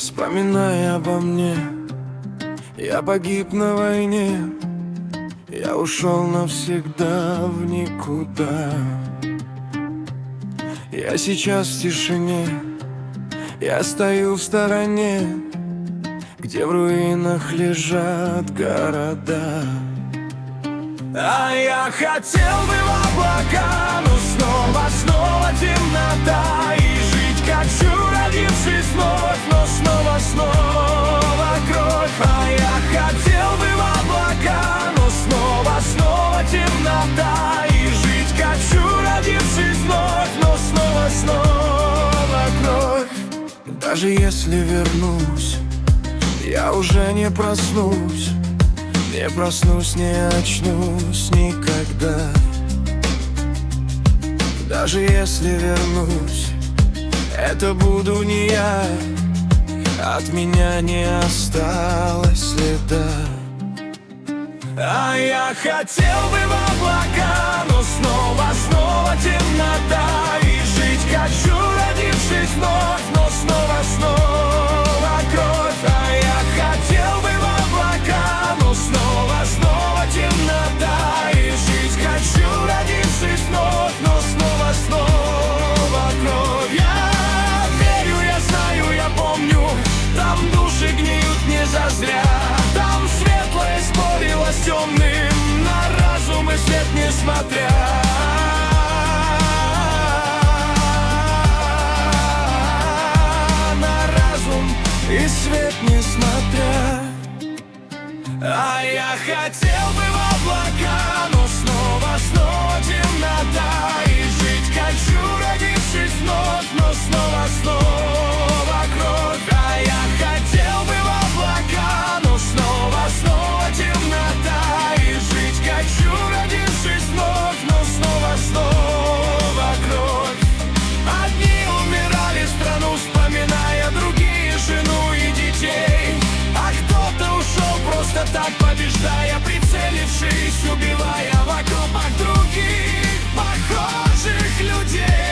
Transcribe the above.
Вспоминая обо мне, я погиб на войне, я ушел навсегда в никуда. Я сейчас в тишине, я стою в стороне, где в руинах лежат города. А я хотел бы в облака, но снова темнота, и жить хочу, родившись вновь, но снова кровь. А я хотел бы в облака, но снова темнота, и жить хочу, родившись вновь, но снова кровь. Даже если вернусь, я уже не проснусь, не очнусь никогда. Даже если вернусь, это буду не я, от меня не осталось следа. А я хотел бы в облака, но снова темнота, и жить хочу, родившись вновь, но снова кровь. А я хотел бы в облака, но снова темнота, и жить хочу, родившись вновь, но снова кровь. Я верю, я знаю, я помню, там души гниют не зазря, там светлое спорило с темным, на разум и свет несмотря. На разум и свет несмотря. А я хотел бы в облака, но снова темнота, и жить хочу, родившись вновь, но снова кровь. А я хотел бы в облака, но снова темнота, и жить хочу, родившись вновь, но снова кровь. Одни умирали страну, вспоминая, другие жену и детей, а кто-то ушел просто так, побеждая, прицелившись, убивая в окопах других похожих людей.